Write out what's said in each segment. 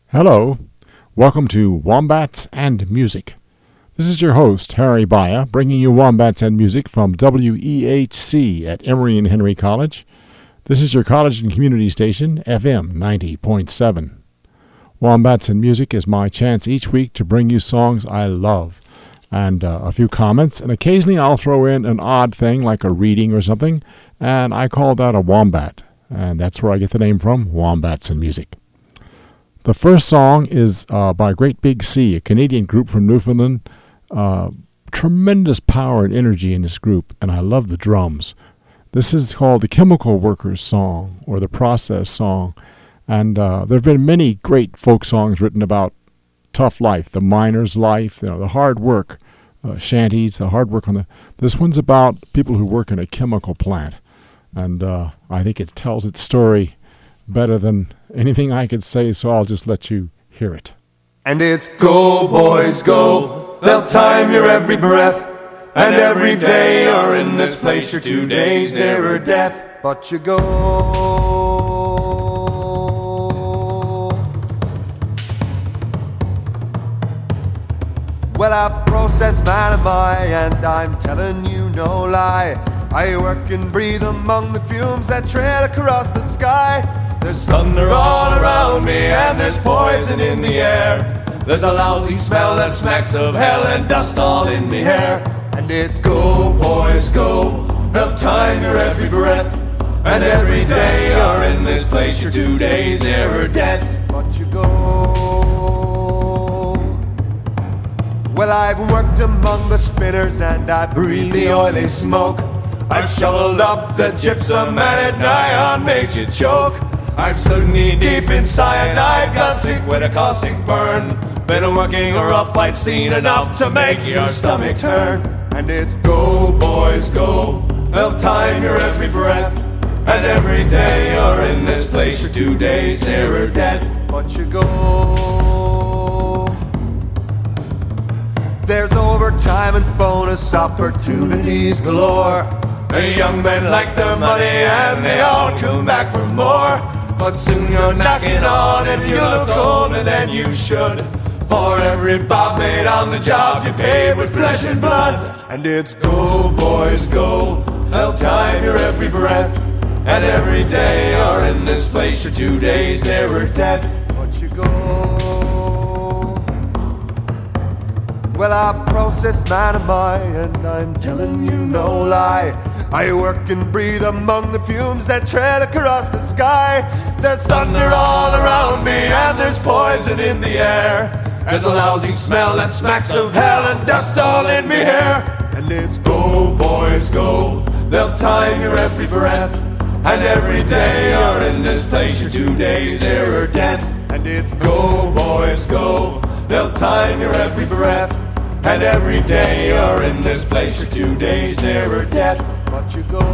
Hello, welcome to Wombats and Music. This is your host, Harry Baya, bringing you Wombats and Music from WEHC at Emory and Henry College. This is your college and community station, FM 90.7. Wombats and Music is my chance each week to bring you songs I love, and a few comments, and occasionally I'll throw in an odd thing like a reading or something, and I call that a wombat, and that's where I get the name from, Wombats and Music. The first song is by Great Big Sea, a Canadian group from Newfoundland. Tremendous power and energy in this group, and I love the drums. This is called the Chemical Workers Song, or the Process Song. And there have been many great folk songs written about tough life, the miner's life, the hard work, shanties, the hard work on the... This one's about people who work in a chemical plant. And I think it tells its story better than anything I could say, so I'll just let you hear it. And it's go, boys, go. They'll time your every breath. And every day you're in this place, you're 2 days nearer death. But you go. Well, a process man am I, and I'm telling you no lie. I work and breathe among the fumes that trail across the sky. There's thunder all around me, and there's poison in the air. There's a lousy smell that smacks of hell, and dust all in me hair. And it's go, boys, go. They'll time your every breath. And every day you're in this place, you're 2 days nearer death. But you go. Well, I've worked among the spinners, and I breathe the oily smoke. I've shoveled up the gypsum, and at nigh makes you choke. I've stood knee deep in cyanide, got sick with a caustic burn. Been working a rough fight, seen enough to make your stomach turn. And it's go, boys, go. They'll time your every breath. And every day you're in this place, you're 2 days nearer death. But you go. There's overtime and bonus opportunities galore. The young men like their money and they all come back for more. But soon you're knocking on and you look older than you should. For every bob made on the job you paid with flesh and blood. And it's go, boys, go. They'll time your every breath. And every day you're in this place, you're 2 days nearer death. But you go. Well, I process man am I, and I'm telling you no lie. I work and breathe among the fumes that trail across the sky. There's thunder all around me, and there's poison in the air. There's a lousy smell that smacks of hell, and dust all in me hair. And it's go, boys, go. They'll time your every breath. And every day you're in this place, you're 2 days nearer death. And it's go, boys, go. They'll time your every breath. And every day you're in this place, you're 2 days nearer death. But you go.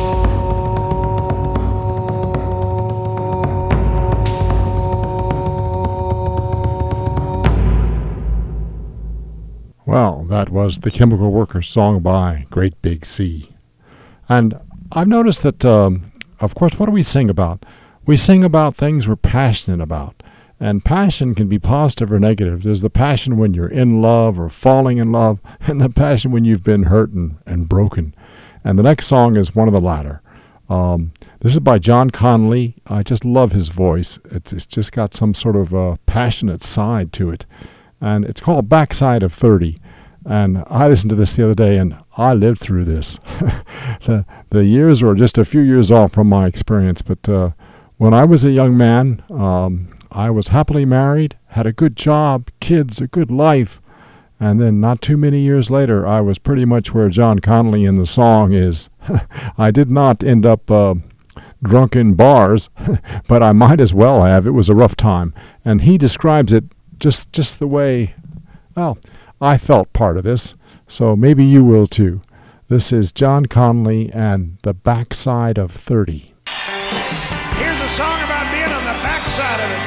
Well, that was the Chemical Workers song by Great Big Sea. And I've noticed that, of course, what do we sing about? We sing about things we're passionate about. And passion can be positive or negative. There's the passion when you're in love or falling in love, and the passion when you've been hurt and broken. And the next song is one of the latter. This is by John Connolly. I just love his voice. It's just got some sort of passionate side to it. And it's called Backside of 30. And I listened to this the other day, and I lived through this. The years were just a few years off from my experience. But when I was a young man, I was happily married, had a good job, kids, a good life. And then not too many years later, I was pretty much where John Connolly in the song is. I did not end up drunk in bars, but I might as well have. It was a rough time. And he describes it just the way, well, I felt part of this, so maybe you will too. This is John Connolly and The Backside of 30. Here's a song about being on the backside of it.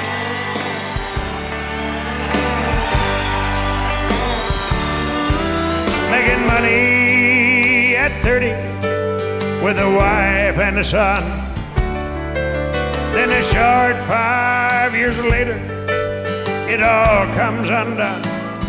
Making money at 30 with a wife and a son. Then a short 5 years later, it all comes undone.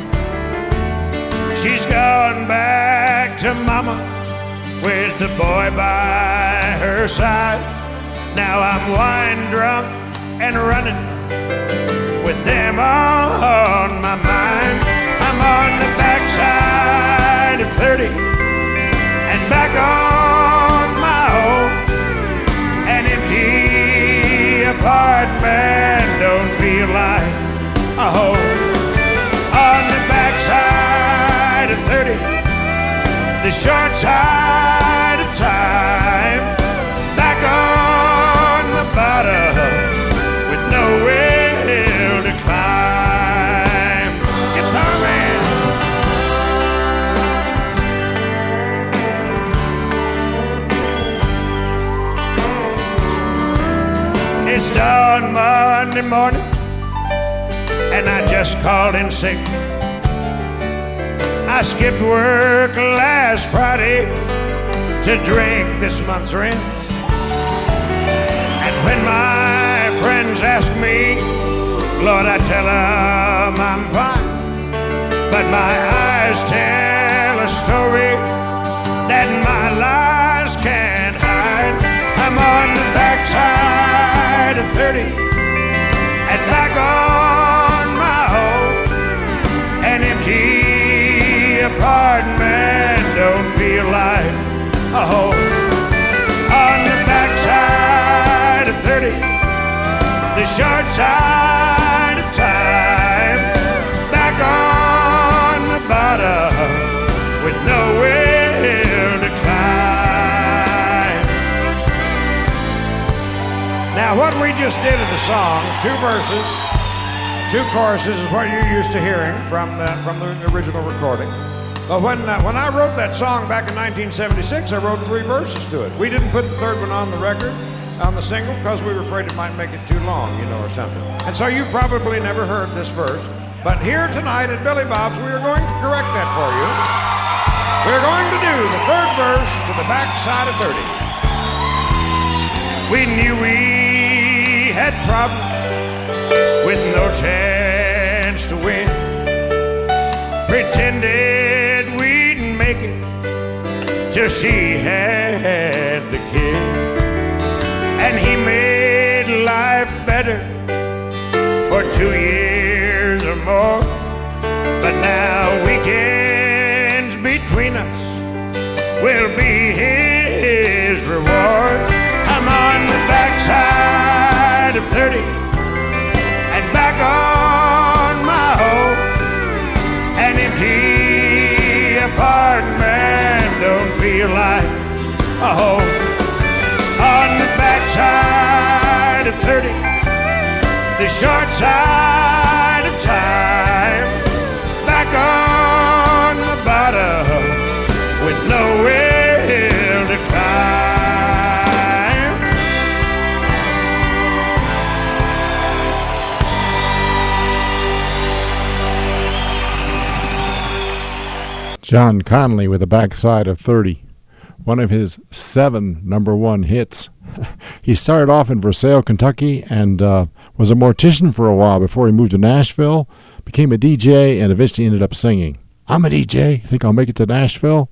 She's gone back to mama with the boy by her side. Now I'm wine drunk and running with them on my mind. I'm on the backside of 30 and back on my own. An empty apartment don't feel like a home. On the backside of 30, the short side of time, back on the bottom with nowhere to climb. Guitar man. It's dawn Monday morning and I just called in sick. I skipped work last Friday to drink this month's rent. And when my friends ask me, Lord, I tell them I'm fine. But my eyes tell a story that my lies can't hide. I'm on the backside of 30 and back on my own. An empty apartment don't feel like a home. On the backside of 30, the short side of time, back on the bottom with nowhere to climb. Now what we just did in the song, 2 verses, 2 choruses is what you're used to hearing from the original recording. But when I wrote that song back in 1976, I wrote 3 verses to it. We didn't put the 3rd one on the record, on the single, because we were afraid it might make it too long, or something. And so you've probably never heard this verse. But here tonight at Billy Bob's, we are going to correct that for you. We're going to do the 3rd verse to the backside of 30. We knew we had problems with no chance to win. Pretended we'd make it till she had the kid. And he made life better for 2 years or more. But now weekends between us will be his reward. I'm on the backside of 30 and back on my home. An empty apartment don't feel like a home. On the backside of 30, the short side of time, back on the bottom with nowhere to climb. John Connolly with the backside of 30, one of his 7 #1 hits. He started off in Versailles, Kentucky, and was a mortician for a while before he moved to Nashville, became a DJ, and eventually ended up singing. I'm a DJ. Think I'll make it to Nashville?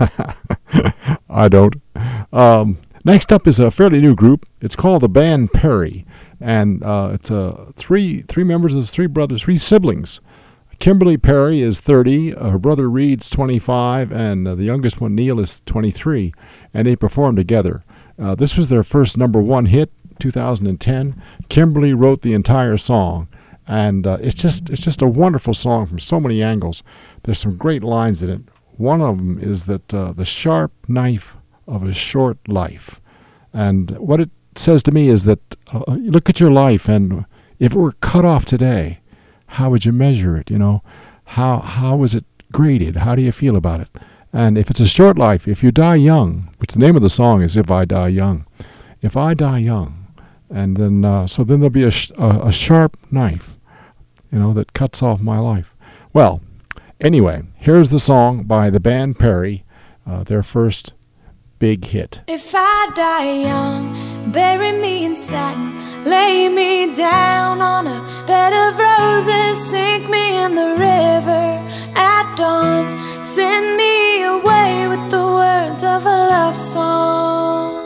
I don't. Next up is a fairly new group. It's called the Band Perry, and it's three members. There's 3 brothers, 3 siblings. Kimberly Perry is 30, her brother Reed's 25, and the youngest one, Neil, is 23, and they performed together. This was their first #1 hit, 2010. Kimberly wrote the entire song, and it's just a wonderful song from so many angles. There's some great lines in it. One of them is that the sharp knife of a short life. And what it says to me is that look at your life, and if it were cut off today, how would you measure it? How is it graded? How do you feel about it? And if it's a short life, if you die young, which the name of the song is If I Die Young. If I die young, and then so then there'll be a sharp knife, that cuts off my life. Well, anyway, here's the song by the Band Perry, their first big hit. If I die young, bury me in satin, lay me down on a bed of roses, sink me in the river at dawn, send me away with the words of a love song.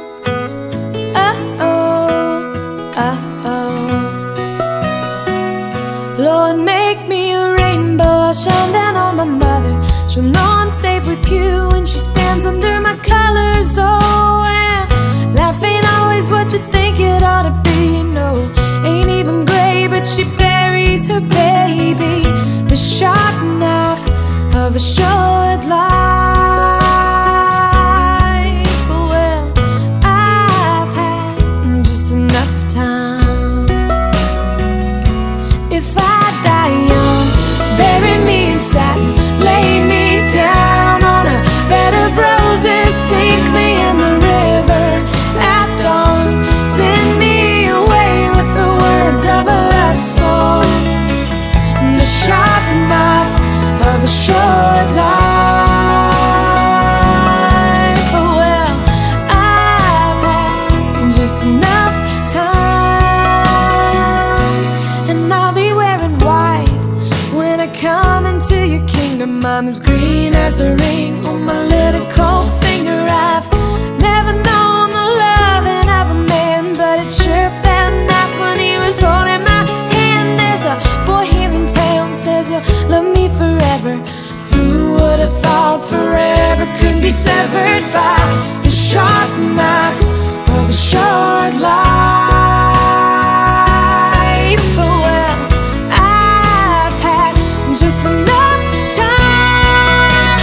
Lord, make me a rainbow, I'll shine down on my mother. She'll know I'm safe with you when she stands under my colors. Oh, and life ain't always what you think it ought to be. No, ain't even gray, but she buries her baby. The sharp knife of a short life. Well, I've had just enough time. If I die young, bury me in satin, lay me down on a bed of roses, sink me in the river at dawn, send me away with the words of a love song. The sharp knife of a short life. Oh, well, I've had just enough time, and I'll be wearing white when I come into your kingdom. I'm as green as the ring on my little cold finger. I've never known the loving of a man, but it sure felt nice when he was holding my hand. There's a boy here in town says you'll love me forever. Who would have thought forever could be severed by the sharp knife of a short life? Oh, well, I've had just enough time.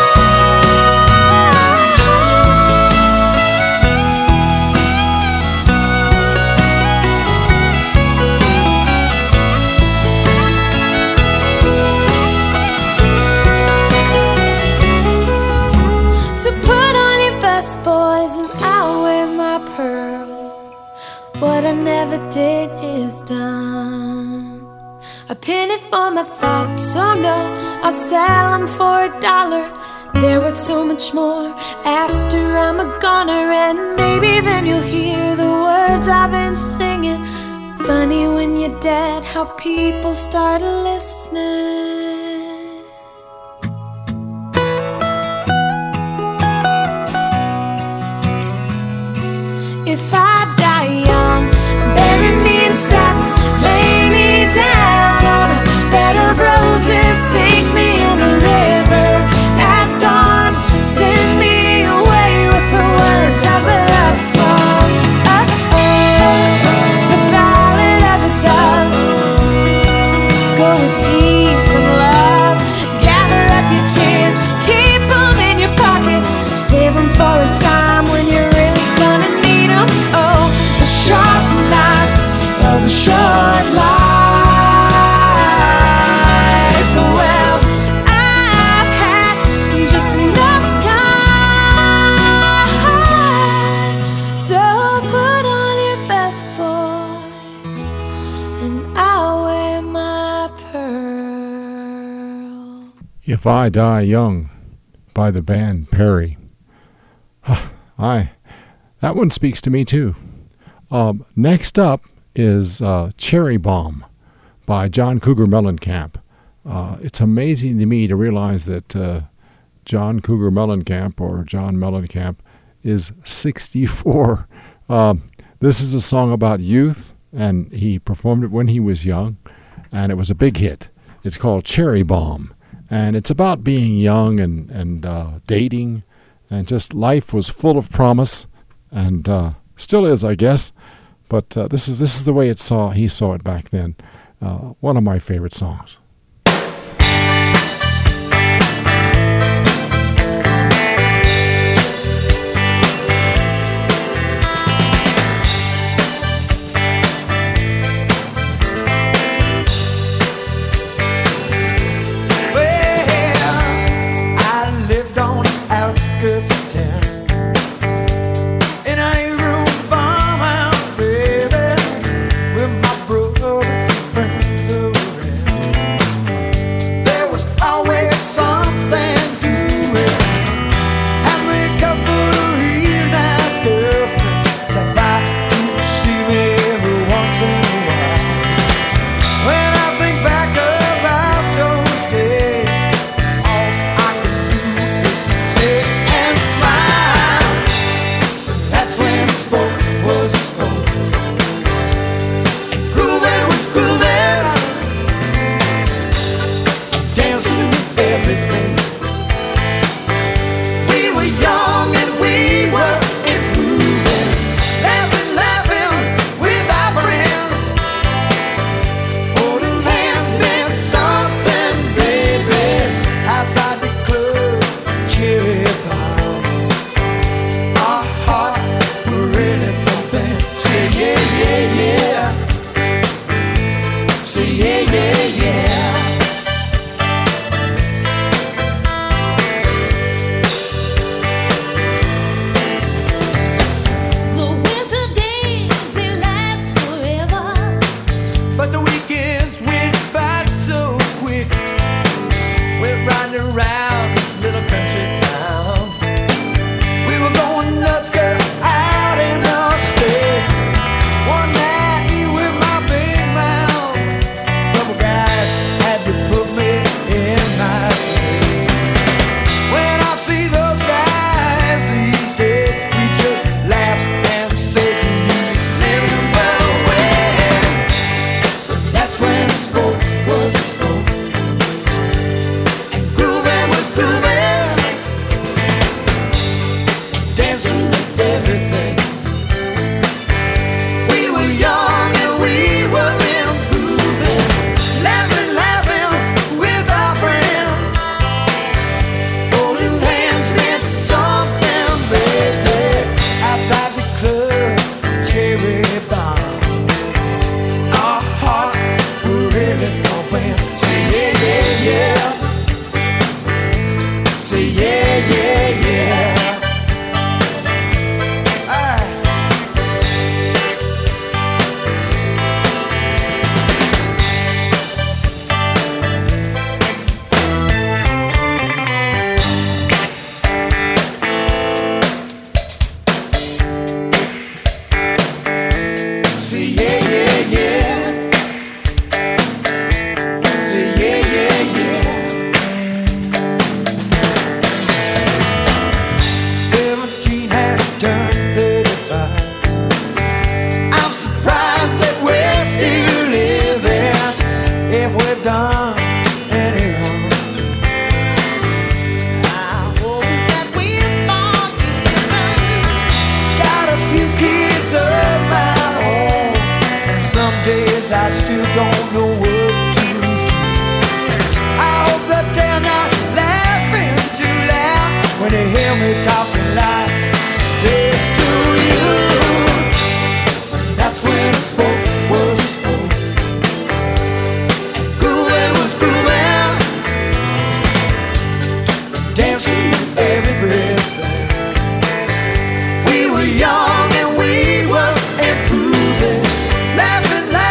So put on your best, boys, and I'll wear my pearls. What I never did is done. A penny for my thoughts, oh no, I'll sell them for $1. They're worth so much more after I'm a goner, and maybe then you'll hear the words I've been singing. Funny when you're dead how people start listening. If I die young, bury me in satin, lay me down on a bed of roses, sink me in the river at dawn, send me away with the words of a love song. The ballad of a dove. Go with peace and love, gather up your tears, keep them in your pocket, save them for a time when you're really gonna need them. Oh, the sharp knife of a short life. Well, I've had just enough time. So put on your best, boys, and I'll wear my pearl. If I Die Young by the band Perry. That one speaks to me too. Next up is Cherry Bomb by John Cougar Mellencamp. It's amazing to me to realize that John Cougar Mellencamp, or John Mellencamp, is 64. This is a song about youth, and he performed it when he was young, and it was a big hit. It's called Cherry Bomb, and it's about being young and dating, and just life was full of promise, and still is, I guess. But this is the way he saw it back then. One of my favorite songs. With my brothers and friends around. pumping. Say yeah, yeah, yeah. Say yeah, yeah, yeah. I still don't know what to do. I hope that they're not laughing too loud when they hear me talking like this to you. That's when I spoke was spoke, and grooving was grooving, dancing everything. We were young and we were improving, laughing.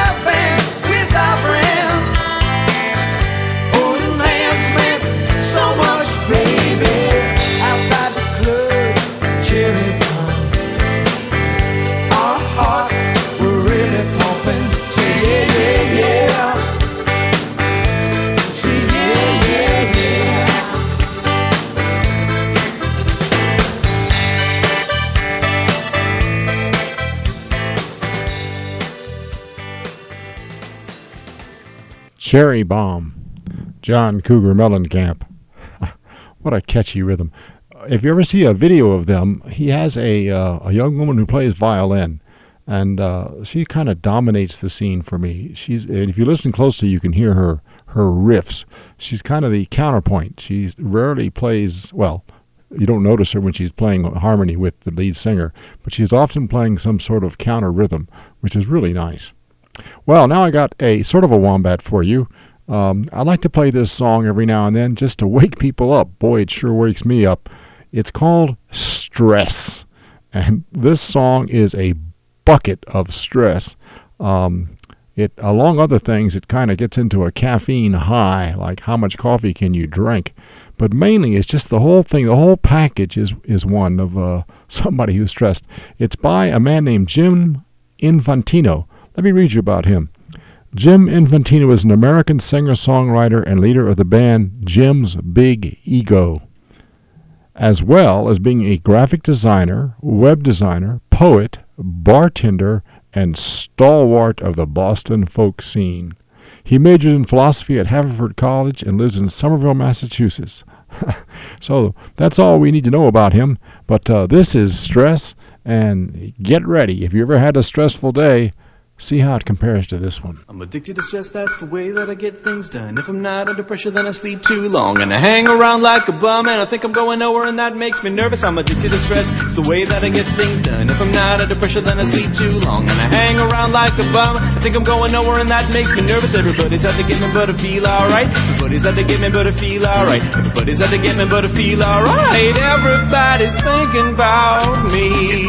Cherry Bomb, John Cougar Mellencamp. What a catchy rhythm. If you ever see a video of them, he has a young woman who plays violin, and she kind of dominates the scene for me. If you listen closely, you can hear her riffs. She's kind of the counterpoint. She rarely plays, well, you don't notice her when she's playing harmony with the lead singer, but she's often playing some sort of counter rhythm, which is really nice. Well, now I got a sort of a wombat for you. I like to play this song every now and then just to wake people up. Boy, it sure wakes me up. It's called Stress, and this song is a bucket of stress. It, along other things, it kind of gets into a caffeine high, like how much coffee can you drink. But mainly, it's just the whole thing, the whole package is one of somebody who's stressed. It's by a man named Jim Infantino. Let me read you about him. Jim Infantino is an American singer-songwriter and leader of the band Jim's Big Ego, as well as being a graphic designer, web designer, poet, bartender, and stalwart of the Boston folk scene. He majored in philosophy at Haverford College and lives in Somerville, Massachusetts. So that's all we need to know about him. But this is Stress, and get ready. If you ever had a stressful day, see how it compares to this one. I'm addicted to stress, that's the way that I get things done. If I'm not under pressure, then I sleep too long. And I hang around like a bum, and I think I'm going nowhere, and that makes me nervous. I'm addicted to stress, it's the way that I get things done. If I'm not under pressure, then I sleep too long. And I hang around like a bum, I think I'm going nowhere, and that makes me nervous. Everybody's out to get me, but I feel alright. Everybody's out to get me, but I feel alright. Everybody's out to get me, but I feel alright. Everybody's thinking about me.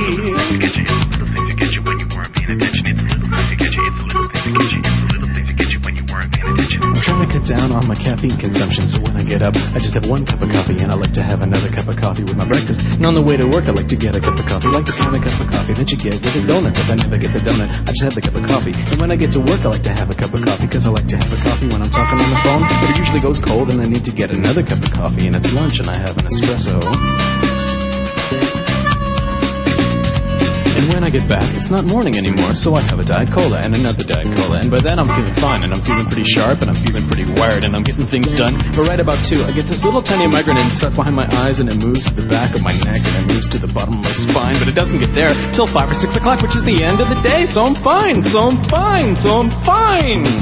I'm trying to cut down on my caffeine consumption, so when I get up, I just have one cup of coffee, and I like to have another cup of coffee with my breakfast. And on the way to work, I like to get a cup of coffee, like the kind of cup of coffee that you get with a donut. If I never get the donut, I just have the cup of coffee. And when I get to work, I like to have a cup of coffee, because I like to have a coffee when I'm talking on the phone, but it usually goes cold, and I need to get another cup of coffee, and it's lunch, and I have an espresso. And when I get back, it's not morning anymore, so I have a Diet Cola and another Diet Cola, and by then I'm feeling fine, and I'm feeling pretty sharp, and I'm feeling pretty wired, and I'm getting things done. But right about 2, I get this little tiny migraine, and it starts behind my eyes, and it moves to the back of my neck, and it moves to the bottom of my spine, but it doesn't get there till 5 or 6 o'clock, which is the end of the day, so I'm fine, so I'm fine, so I'm fine.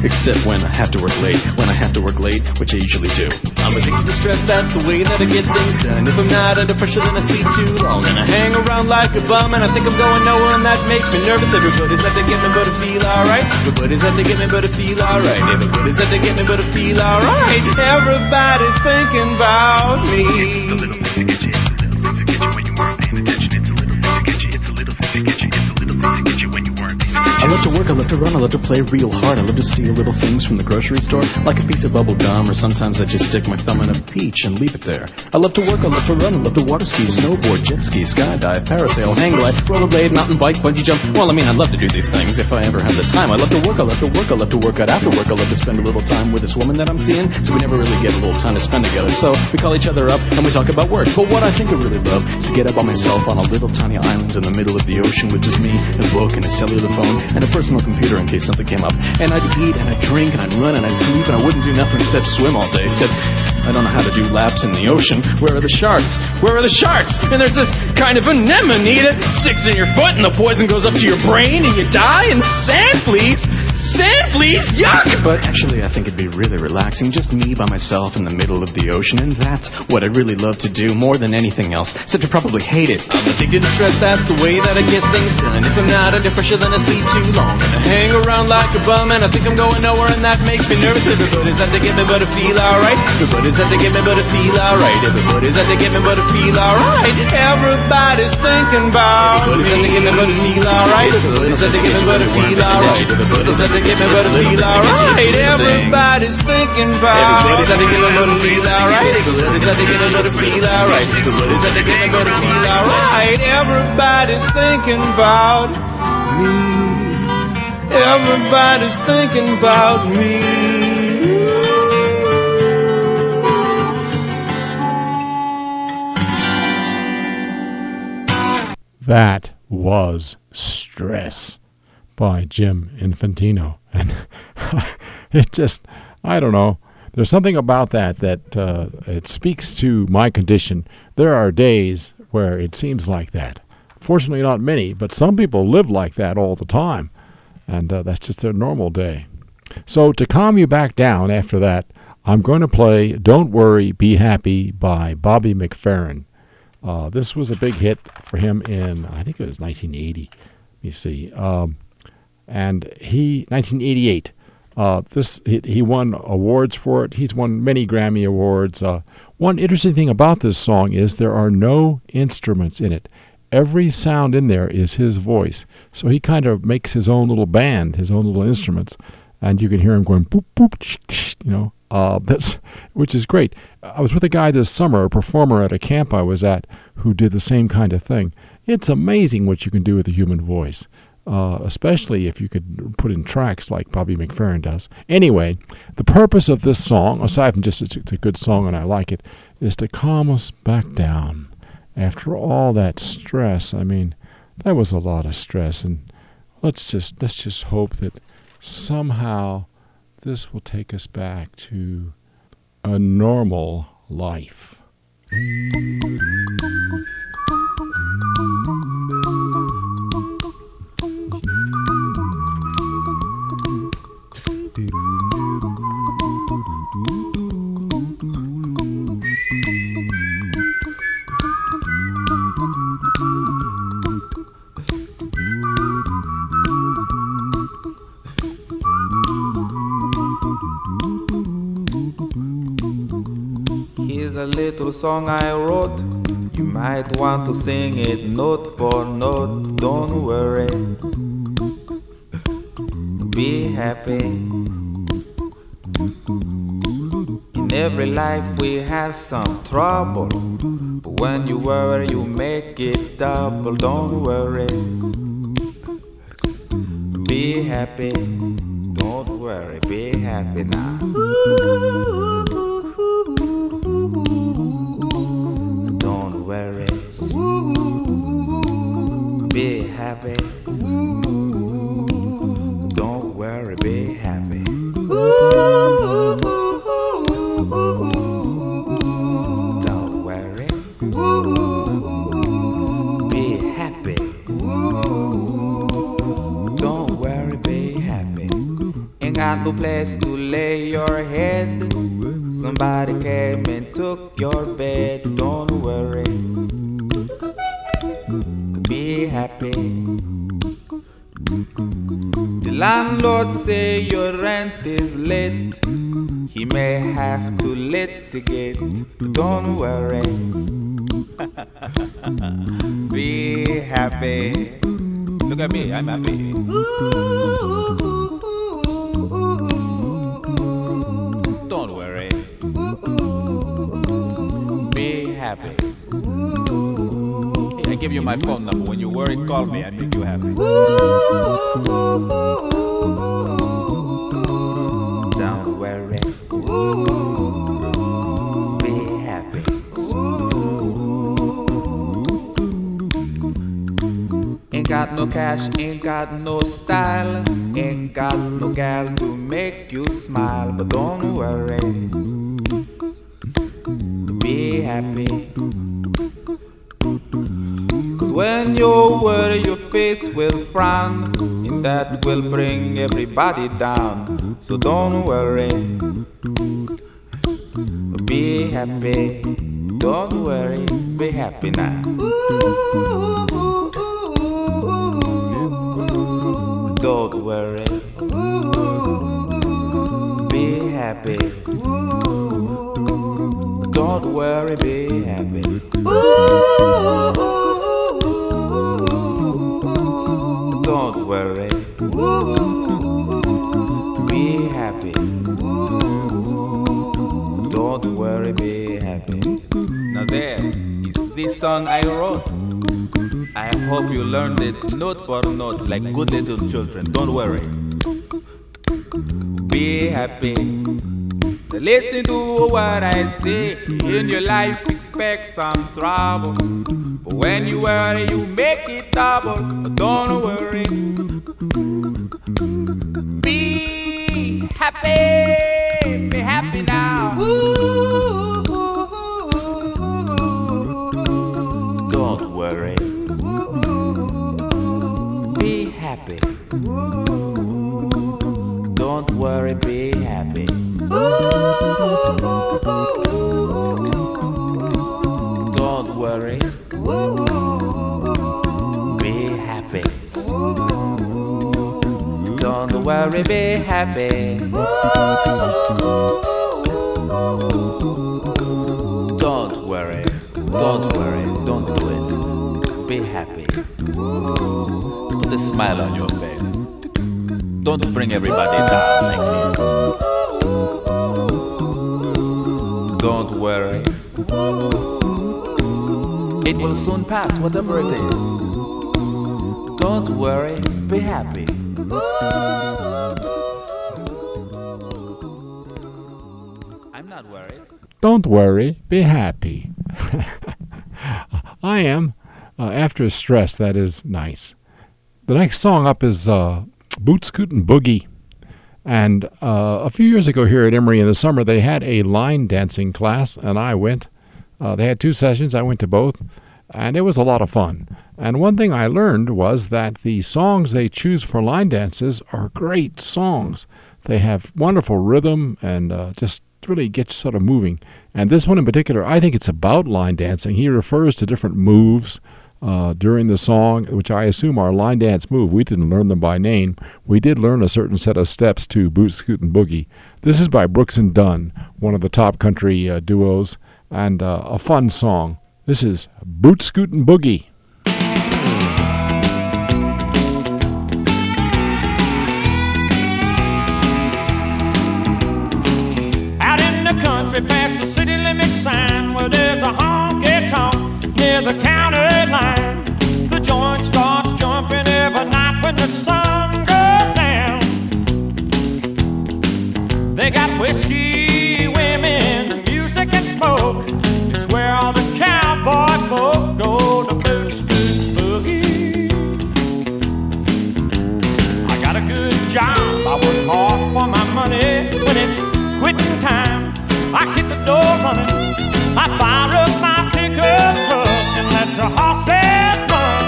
except when I have to work late. When I have to work late, which I usually do. I'm addicted to stress, that's the way that I get things done. If I'm not under pressure, then I sleep too long. And I hang around like a bum, and I think I'm going nowhere, and that makes me nervous. Everybody's out to get me, but I feel alright. Everybody's out to get me, but I feel alright. Everybody's out to get me, but I feel alright. Everybody's thinking about me. It's the little things that get you. It's the little things that get you when you weren't paying attention. It's a little thing that get you. It's a little thing that get you. It's a little thing that get you when you weren't paying attention. I love to work, I love to run, I love to play real hard. I love to steal little things from the grocery store, like a piece of bubble gum, or sometimes I just stick my thumb in a peach and leave it there. I love to work, I love to run, I love to water ski, snowboard, jet ski, skydive, parasail, hang glide, rollerblade, mountain bike, bungee jump. Well, I mean, I'd love to do these things if I ever had the time. I love to work, I love to work, I love to work out after work. I love to spend a little time with this woman that I'm seeing, so we never really get a little time to spend together. So we call each other up and we talk about work. But what I think I really love is to get up by myself on a little tiny island in the middle of the ocean with just me, a book, and a cellular phone, and a personal computer in case something came up. And I'd eat, and I'd drink, and I'd run, and I'd sleep, and I wouldn't do nothing except swim all day. Except I don't know how to do laps in the ocean. Where are the sharks? Where are the sharks? And there's this kind of anemone that sticks in your foot, and the poison goes up to your brain, and you die. And sand fleas, yuck! But actually, I think it'd be really relaxing, just me by myself in the middle of the ocean, and that's what I really love to do more than anything else. Except I probably hate it. I'm addicted to stress, that's the way that I get things done. If I'm not under pressure, then I sleep too long. And I hang around like a bum, and I think I'm going nowhere, and that makes me nervous. Everybody's out to get me, but I feel alright. Everybody's out to get me, but I feel alright. Everybody's out to get me, but I feel alright. Everybody's thinking about me. Everybody's out to get me, but I feel alright. Everybody's out to get me, but I feel alright. Everybody's out to get me, but I feel alright. Everybody's thinking about me. Everybody's out to get me, but I feel alright. Everybody's out to get me, but I feel alright. Everybody's out to get me, but I feel alright. Everybody's thinking about me. Everybody's thinking about me. That was Stress by Jim Infantino. And it just, I don't know. There's something about that it speaks to my condition. There are days where it seems like that. Fortunately, not many, but some people live like that all the time. And that's just their normal day. So to calm you back down after that, I'm going to play Don't Worry, Be Happy by Bobby McFerrin. This was a big hit for him in, I think it was 1980. Let me see. And 1988. He won awards for it. He's won many Grammy Awards. One interesting thing about this song is there are no instruments in it. Every sound in there is his voice. So he kind of makes his own little band, his own little instruments, and you can hear him going boop, boop, you know. Which is great. I was with a guy this summer, a performer at a camp I was at, who did the same kind of thing. It's amazing what you can do with the human voice, especially if you could put in tracks like Bobby McFerrin does. Anyway, the purpose of this song, aside from just it's a good song and I like it, is to calm us back down. After all that stress, I mean, that was a lot of stress, and let's just hope that somehow this will take us back to a normal life. Here's a little song I wrote. You might want to sing it note for note. Don't worry, be happy. In every life we have some trouble, but when you worry you make it double. Don't worry, be happy. Don't worry, be happy now. Don't worry, be happy. Don't worry, be happy. Don't worry, be happy. Don't worry, be happy. Ain't got no place to lay your head. Somebody came and took your bed. Don't worry, be happy. The landlord say your rent is late. He may have to litigate. Don't worry, be happy. Look at me, I'm happy. Don't worry, be happy. I give you my phone number. When you worry, call me. I make you happy. Don't worry, be happy. Ain't got no cash, ain't got no style, ain't got no gal to make you smile. But don't worry, be happy. When you worry, your face will frown, and that will bring everybody down. So don't worry, be happy. Don't worry, be happy now. Don't worry, be happy. Don't worry, be happy. Don't worry, be happy. Don't worry, be happy. Now there is this song I wrote. I hope you learned it note for note like good little children. Don't worry, be happy. Listen to what I say. In your life expect some trouble, but when you worry you make it double. Don't worry, be happy now. Don't worry, be happy. Don't worry, be happy. Don't worry, be happy. Don't worry, be happy. Don't worry, don't do it. Be happy. Put a smile on your face. Don't bring everybody down like this. Don't worry, it will soon pass, whatever it is. Don't worry, be happy. I'm not worried. Don't worry, be happy. I am. After stress, that is nice. The next song up is Boot Scootin' Boogie. And a few years ago here at Emory in the summer, they had a line dancing class, and I went. They had 2 sessions. I went to both, and it was a lot of fun. And one thing I learned was that the songs they choose for line dances are great songs. They have wonderful rhythm and just really get you sort of moving. And this one in particular, I think it's about line dancing. He refers to different moves during the song, which I assume are line dance move. We didn't learn them by name. We did learn a certain set of steps to Boot Scootin' Boogie. This is by Brooks and Dunn, one of the top country duos, and a fun song. This is Boot Scootin' Boogie. Out in the country past the city limit sign where there's a honky-tonk near the county line. The joint starts jumping every night when the sun goes down. They got whiskey, women, music and smoke. It's where all the cowboy folk go to Boot Scootin' Boogie. I got a good job, I work hard for my money. When it's quitting time, I hit the door running. I fire up my pickup truck and let the horses run.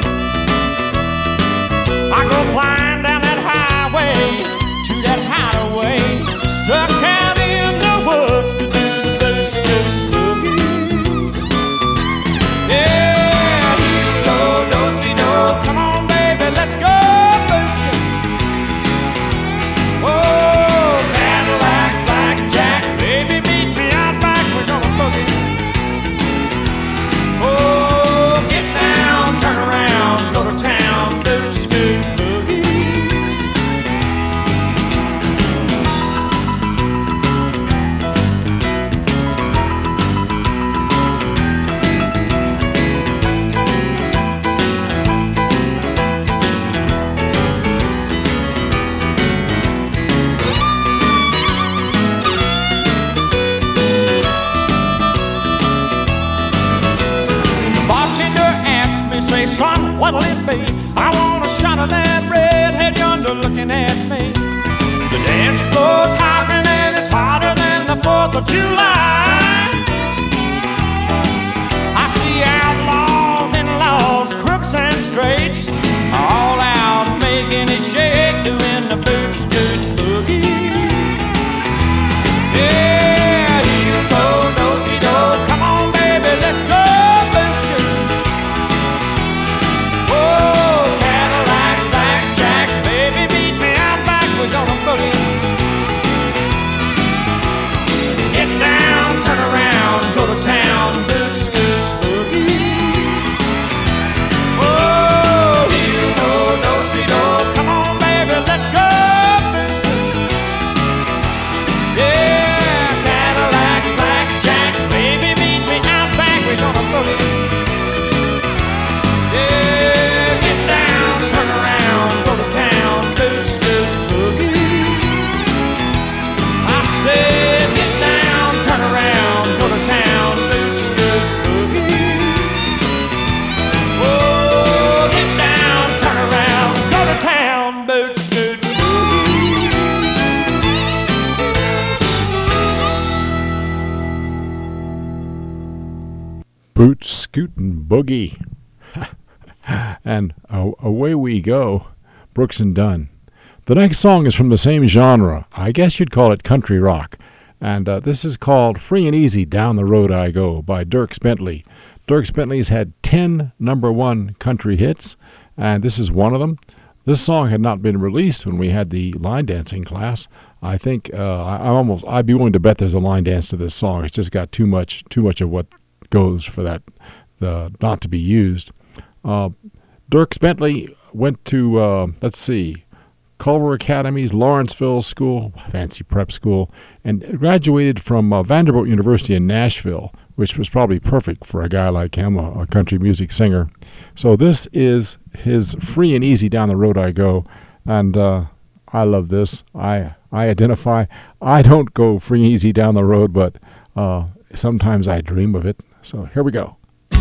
I go flying down that highway to that hideaway be. I want a shot of that redhead yonder looking at me. The dance floor's hopping and it's hotter than the 4th of July. I see outlaws and laws, crooks and straights, all out making it shake, doing the boot scoot boogie. Yeah, you told do-si-do, come on baby, let's go boot scoot. Oh, Cadillac, blackjack, baby, meet me out back, we're gonna boogie. Get down, turn around, go to town, boot scoot boogie. Oh, you told do-si-do, come on baby, let's go boot scoot. Yeah, Cadillac, blackjack, baby, meet me out back, we're gonna boogie. Yeah, get down, turn around, go to town, boot scoot boogie. I said, get down, turn around, go to town, boot scoot boogie. Oh, get down, turn around, go to town, boot scoot boogie. Boot Scootin' Boogie. And away we go, Brooks and Dunn. The next song is from the same genre. I guess you'd call it country rock. And this is called Free and Easy, Down the Road I Go by Dierks Bentley. Dierks Bentley's had 10 number-1 country hits, and this is one of them. This song had not been released when we had the line dancing class. I think I'd be willing to bet there's a line dance to this song. It's just got too much of what goes for that not to be used. Dierks Bentley went to Culver Academy's Lawrenceville School, fancy prep school, and graduated from Vanderbilt University in Nashville, which was probably perfect for a guy like him, a country music singer. So this is his Free and Easy, Down the Road I Go, and I love this. I identify. I don't go free and easy down the road, but sometimes I dream of it. So here we go.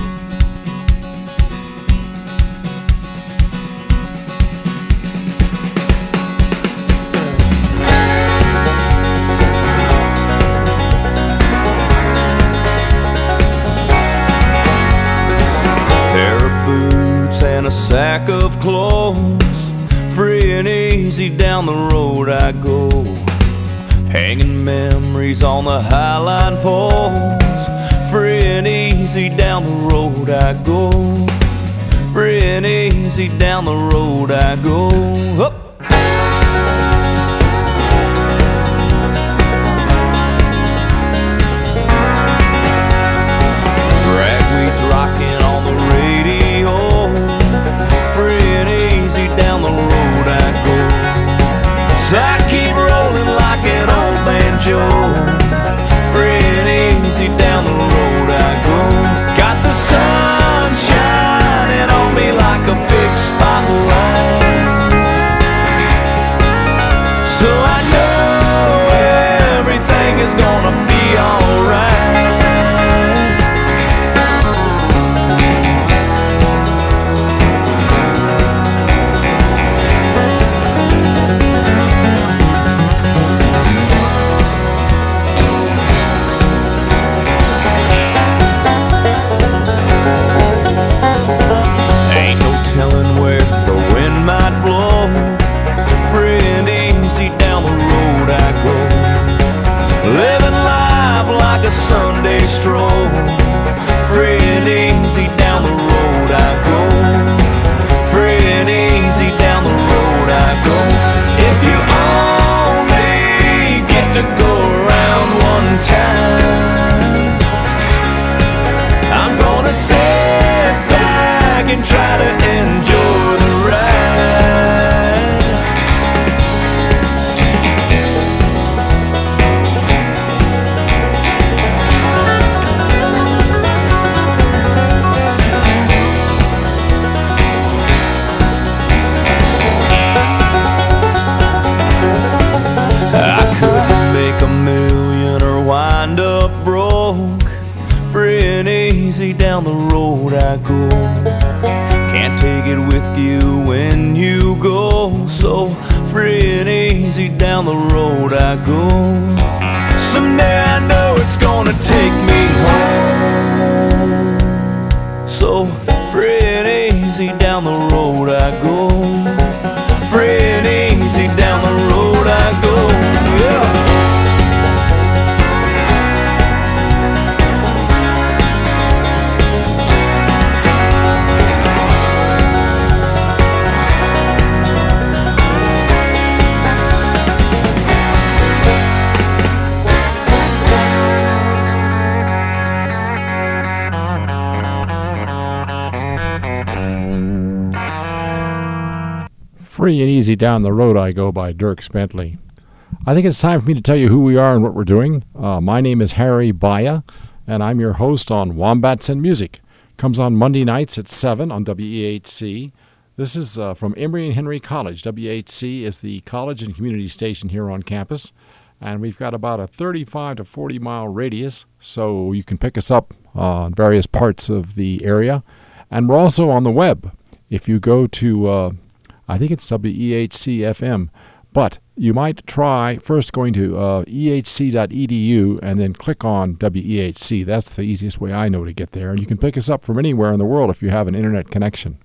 And a sack of clothes, free and easy down the road I go, hanging memories on the highline poles. Free and easy down the road I go, free and easy down the road I go. Up. Ragweed's rocking on the radio, free and easy down the road I go. So I keep rolling like an old banjo, free and easy down the road I go. Got the sun shining on me like a big spotlight, so I know everything is gonna be alright. A Sunday stroll, free and easy down the road I go, free and easy down the road I go. If you only get to go around one time, I'm gonna sit back and try to enjoy the ride. $1 million or wind up broke. gonna take me home. So free and easy down the road I go. Free and easy down the road I go. Yeah. Free and Easy Down the Road I Go by Dierks Bentley. I think it's time for me to tell you who we are and what we're doing. My name is Harry Baya, and I'm your host on Wombats and Music. Comes on Monday nights at 7 on WEHC. This is from Emory and Henry College. WEHC is the college and community station here on campus, and we've got about a 35 to 40 mile radius, so you can pick us up on various parts of the area. And we're also on the web. If you go to I think it's WEHC-FM, but you might try first going to ehc.edu and then click on WEHC. That's the easiest way I know to get there. And you can pick us up from anywhere in the world if you have an internet connection.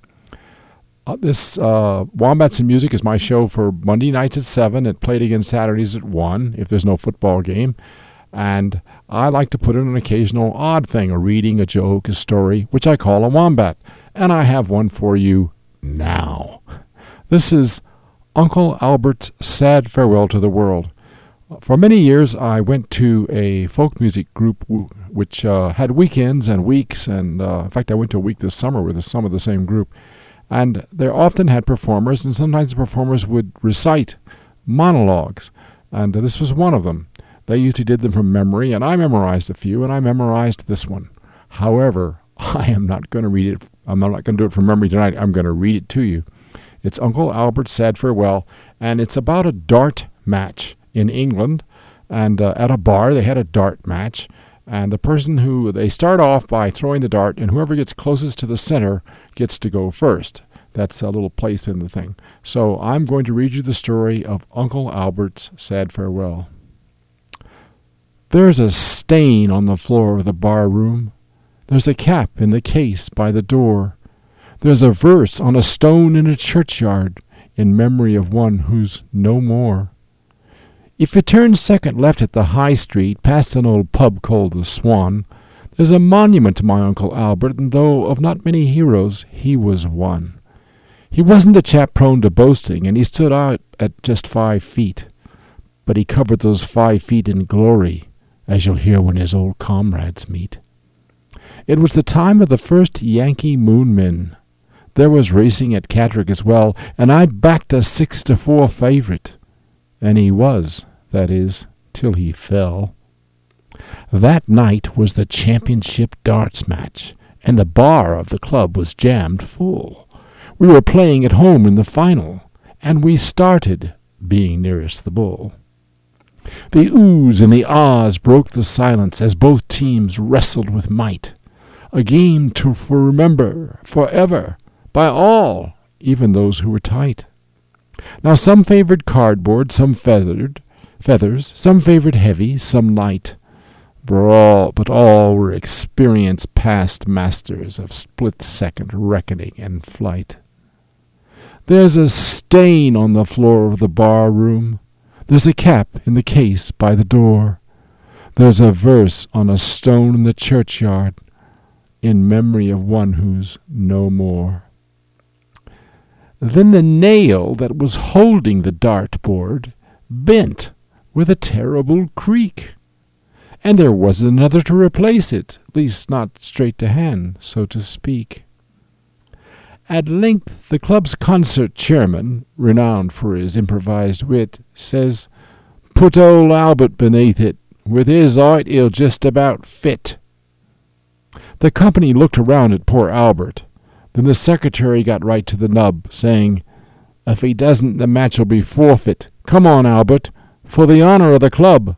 This Wombats and Music is my show for Monday nights at 7. It played again Saturdays at 1 if there's no football game. And I like to put in an occasional odd thing, a reading, a joke, a story, which I call a wombat. And I have one for you now. This is Uncle Albert's Sad Farewell to the World. For many years, I went to a folk music group which had weekends and weeks, and in fact, I went to a week this summer with some of the same group. And they often had performers, and sometimes the performers would recite monologues, and this was one of them. They usually did them from memory, and I memorized a few, and I memorized this one. However, I am not going to read it. I'm not going to do it from memory tonight. I'm going to read it to you. It's Uncle Albert's Sad Farewell, and it's about a dart match in England. And at a bar, they had a dart match. And the person they start off by throwing the dart, and whoever gets closest to the center gets to go first. That's a little place in the thing. So I'm going to read you the story of Uncle Albert's Sad Farewell. There's a stain on the floor of the bar room. There's a cap in the case by the door. There's a verse on a stone in a churchyard in memory of one who's no more. If you turn second left at the High Street, past an old pub called the Swan, there's a monument to my Uncle Albert, and though of not many heroes, he was one. He wasn't a chap prone to boasting, and he stood out at just 5 feet. But he covered those 5 feet in glory, as you'll hear when his old comrades meet. It was the time of the first Yankee Moonmen. There was racing at Catterick as well, and I backed a 6-4 favorite. And he was, that is, till he fell. That night was the championship darts match, and the bar of the club was jammed full. We were playing at home in the final, and we started, being nearest the bull. The oohs and the ahs broke the silence as both teams wrestled with might. A game to remember forever, by all, even those who were tight. Now some favored cardboard, some feathers, some favored heavy, some light. But all were experienced past masters of split-second reckoning and flight. There's a stain on the floor of the bar room. There's a cap in the case by the door. There's a verse on a stone in the churchyard in memory of one who's no more. Then the nail that was holding the dartboard bent with a terrible creak, and there wasn't another to replace it, at least not straight to hand, so to speak. At length the club's concert chairman, renowned for his improvised wit, says, "Put old Albert beneath it. With his art he'll just about fit." The company looked around at poor Albert. Then the secretary got right to the nub, saying, "If he doesn't, the match'll be forfeit. Come on, Albert, for the honor of the club."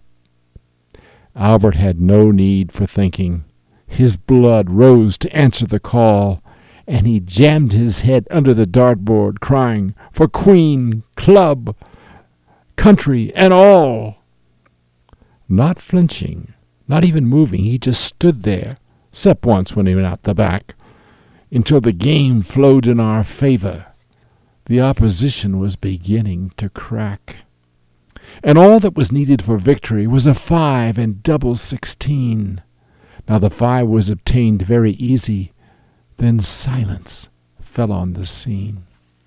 Albert had no need for thinking. His blood rose to answer the call, and he jammed his head under the dartboard, crying, "For Queen, club, country, and all!" Not flinching, not even moving. He just stood there, except once when he went out the back, until the game flowed in our favor. The opposition was beginning to crack. And all that was needed for victory was a 5 and double 16. Now the 5 was obtained very easy. Then silence fell on the scene.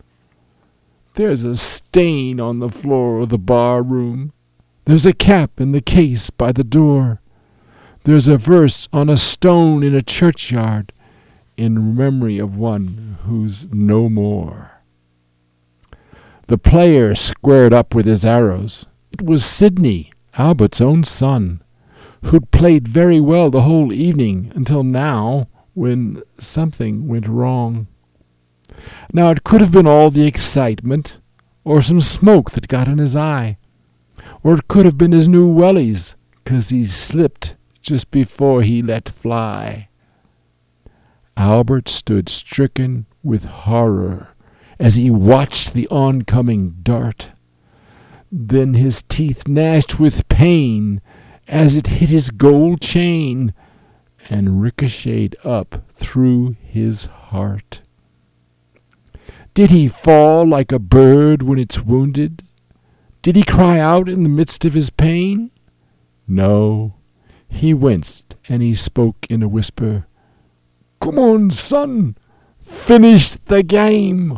There's a stain on the floor of the bar room. There's a cap in the case by the door. There's a verse on a stone in a churchyard in memory of one who's no more. The player squared up with his arrows. It was Sidney, Albert's own son, who'd played very well the whole evening until now, when something went wrong. Now it could have been all the excitement, or some smoke that got in his eye, or it could have been his new wellies, 'cause he slipped just before he let fly. Albert stood stricken with horror as he watched the oncoming dart. Then his teeth gnashed with pain as it hit his gold chain and ricocheted up through his heart. Did he fall like a bird when it's wounded? Did he cry out in the midst of his pain? No, he winced and he spoke in a whisper, "Come on, son, finish the game."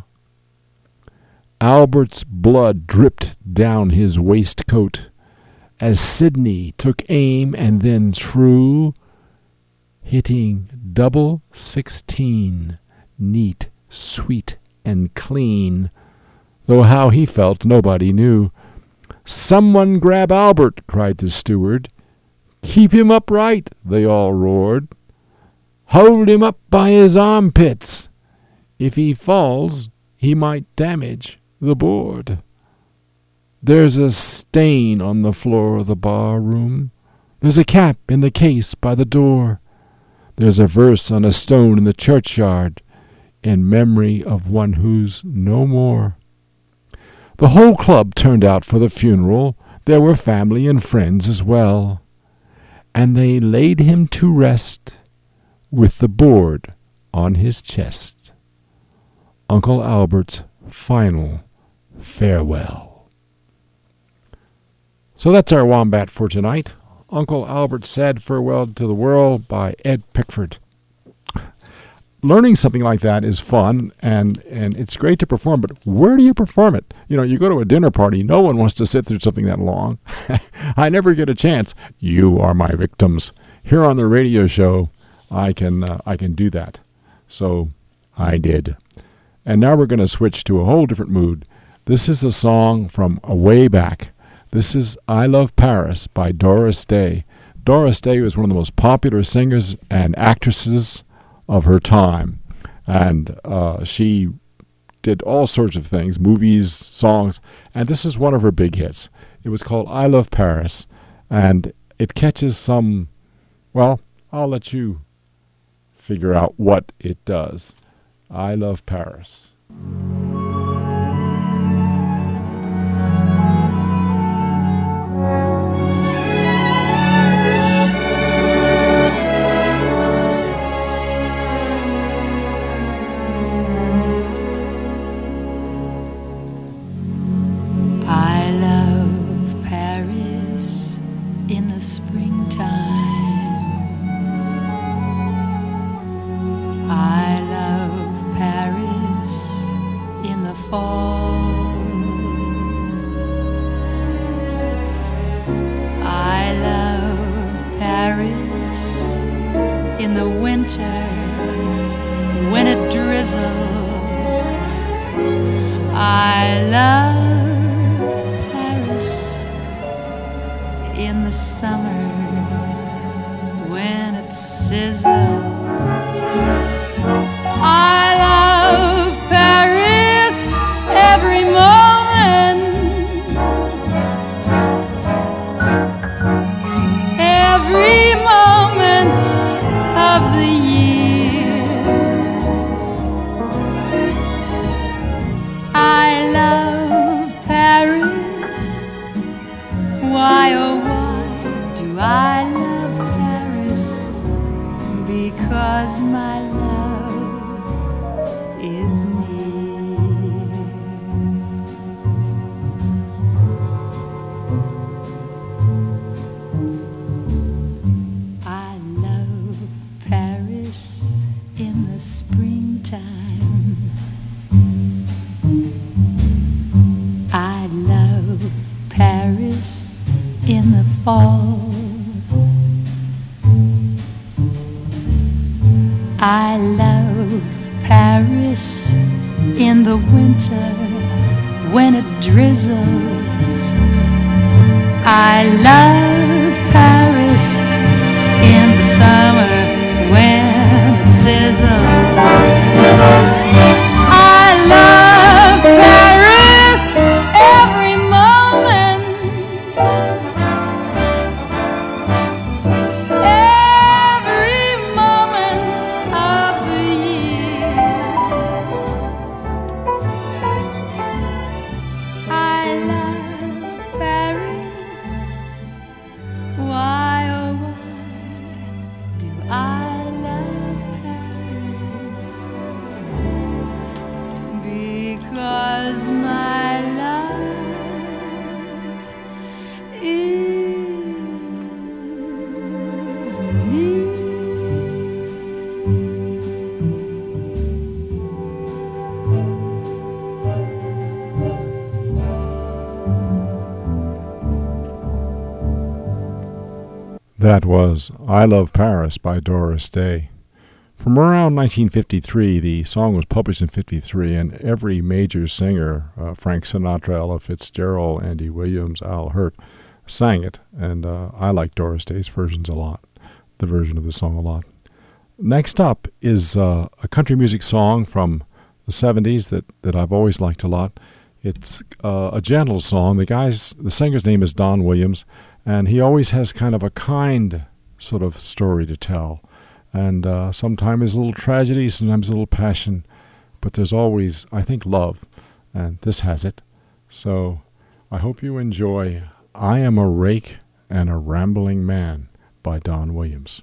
Albert's blood dripped down his waistcoat as Sidney took aim and then threw, hitting double 16, neat, sweet, and clean, though how he felt nobody knew. "Someone grab Albert," cried the steward. "Keep him upright," they all roared. "Hold him up by his armpits. If he falls, he might damage the board." There's a stain on the floor of the bar room. There's a cap in the case by the door. There's a verse on a stone in the churchyard in memory of one who's no more. The whole club turned out for the funeral. There were family and friends as well. And they laid him to rest with the board on his chest. Uncle Albert's final farewell. So that's our Wombat for tonight. Uncle Albert's Sad Farewell to the World by Ed Pickford. Learning something like that is fun, and it's great to perform, but where do you perform it? You know, you go to a dinner party, no one wants to sit through something that long. I never get a chance. You are my victims. Here on the radio show, I can do that. So I did. And now we're going to switch to a whole different mood. This is a song from a way back. This is I Love Paris by Doris Day. Doris Day was one of the most popular singers and actresses of her time. And she did all sorts of things, movies, songs, and this is one of her big hits. It was called I Love Paris, and it catches some, well, I'll let you figure out what it does. I Love Paris. I love Paris in the springtime. I love Paris in the fall. I love Paris in the winter when it drizzles. I love Paris in the summer when it sizzles. I love Paris every moment, every moment of the year. I love Paris. Why, oh, why do I love Paris? because my love is near. I love Paris in the springtime. I love Paris in the fall. I love Paris in the winter when it drizzles. I love Paris in the summer when it sizzles. I love Paris every moment. Every moment of the year. I love Paris. Why, oh why do I love Paris? Because my love is near. That was I Love Paris by Doris Day. From around 1953, the song was published in 53, and every major singer, Frank Sinatra, Ella Fitzgerald, Andy Williams, Al Hirt, sang it, and I like Doris Day's versions a lot, the version of the song a lot. Next up is a country music song from the 70s that I've always liked a lot. It's a gentle song. The singer's name is Don Williams, and he always has kind of a kind sort of story to tell. And sometimes there's a little tragedy, sometimes a little passion, but there's always, I think, love. And this has it. So I hope you enjoy I Am a Rake and a Rambling Man by Don Williams.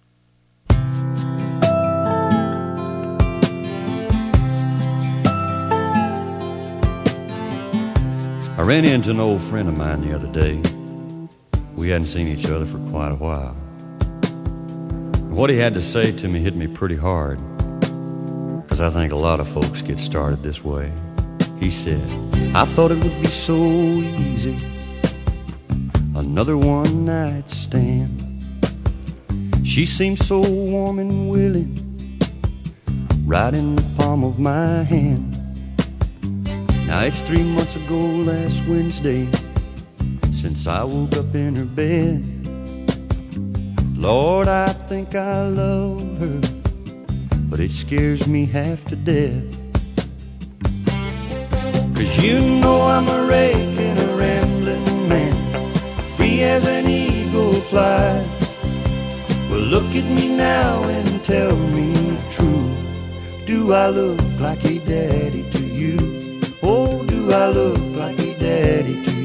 I ran into an old friend of mine the other day. We hadn't seen each other for quite a while. What he had to say to me hit me pretty hard, because I think a lot of folks get started this way. He said, I thought it would be so easy, another one night stand. She seemed so warm and willing, right in the palm of my hand. Now it's 3 months ago last Wednesday since I woke up in her bed. Lord, I think I love her, but it scares me half to death. 'Cause you know I'm a rake and a rambling man, free as an eagle flies. Well, look at me now and tell me true. Do I look like a daddy to you? Oh, do I look like a daddy to you?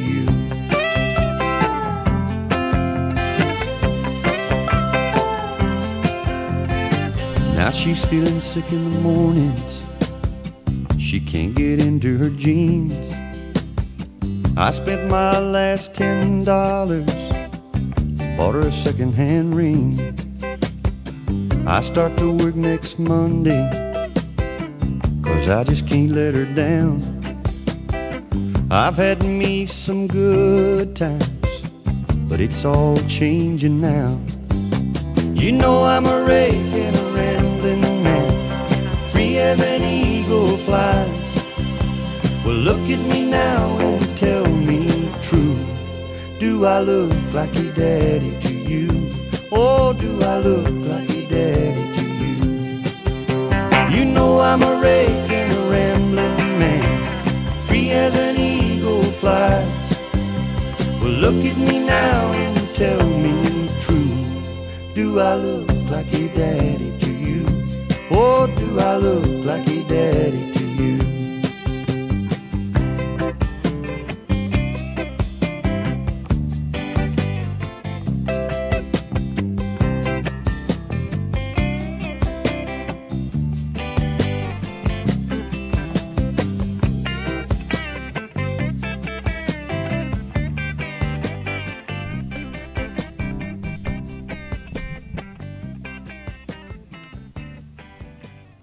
Now she's feeling sick in the mornings. She can't get into her jeans. I spent my last $10, bought her a second-hand ring. I start to work next Monday, 'cause I just can't let her down. I've had me some good times, but it's all changing now. You know I'm a rake and a rambling man, free as an eagle flies. Well, look at me now and tell me true. Do I look like a daddy to you? Oh, do I look like a daddy to you? You know I'm a rake and a rambling man, free as an eagle flies. Well, look at me now and tell me true. Do I look like a daddy to you? Oh, do I look like a daddy to you?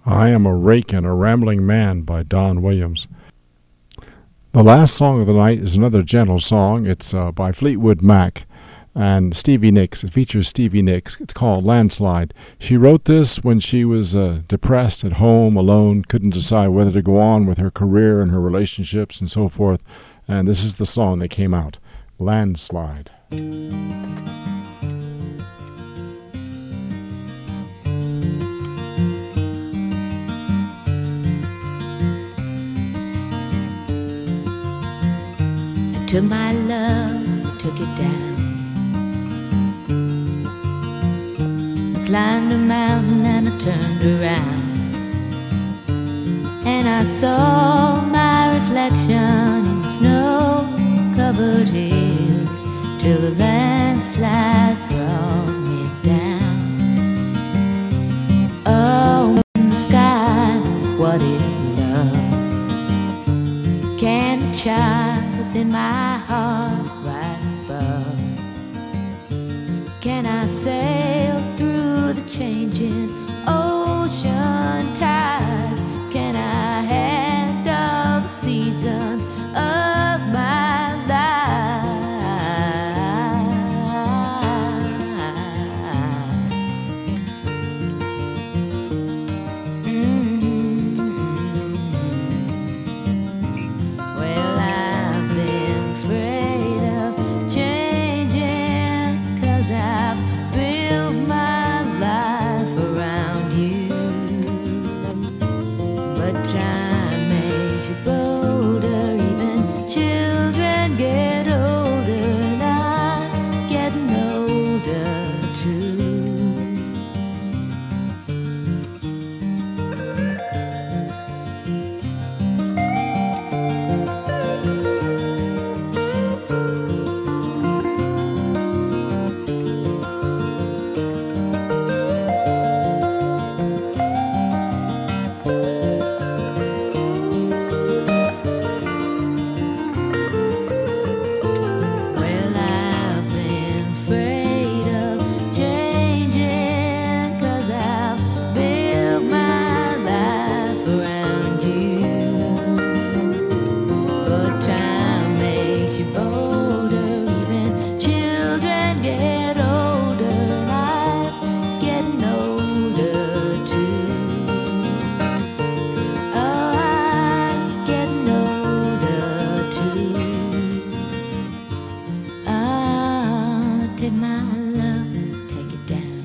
I Am a Rake and a Rambling Man by Don Williams. The last song of the night is another gentle song. It's by Fleetwood Mac and Stevie Nicks. It features Stevie Nicks. It's called Landslide. She wrote this when she was depressed at home, alone, couldn't decide whether to go on with her career and her relationships and so forth. And this is the song that came out, Landslide. Took my love, took it down. I climbed a mountain and I turned around, and I saw my reflection in snow-covered hills, till the landslide brought me down. Oh, in the sky, what is love? Can a child within my heart rise above? Can I sail through the changing ocean tides? Can I handle the seasons of my life? Well, I've been afraid of changing, 'cause I've built my life around you. But time makes you bolder, even children get older, and I'm getting older too. Well, I've been afraid of changing, 'cause I've built my life around you. But time makes you bolder, even children get older, and I'm getting older too. Oh, I'm getting older too. Take my love, take it down.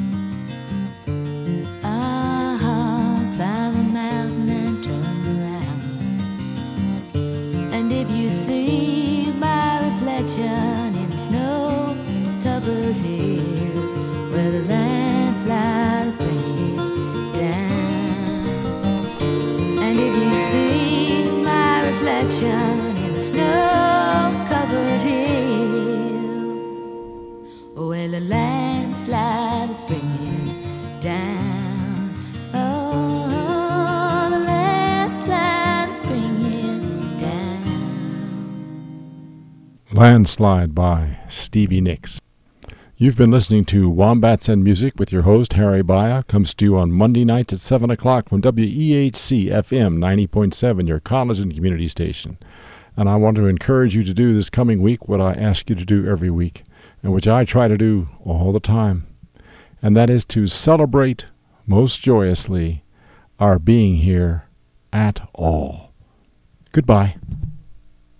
Climb a mountain and turn around. And if you see my reflection in the snow-covered hills, where the landslide bring it down. And if you see my reflection in the snow-covered hills, well, the landslide will bring you down. Oh, the landslide will bring you down. Landslide by Stevie Nicks. You've been listening to Wombats and Music with your host, Harry Baya. Comes to you on Monday nights at 7 o'clock from WEHC FM 90.7, your college and community station. And I want to encourage you to do this coming week what I ask you to do every week, and which I try to do all the time. And that is to celebrate most joyously our being here at all. Goodbye.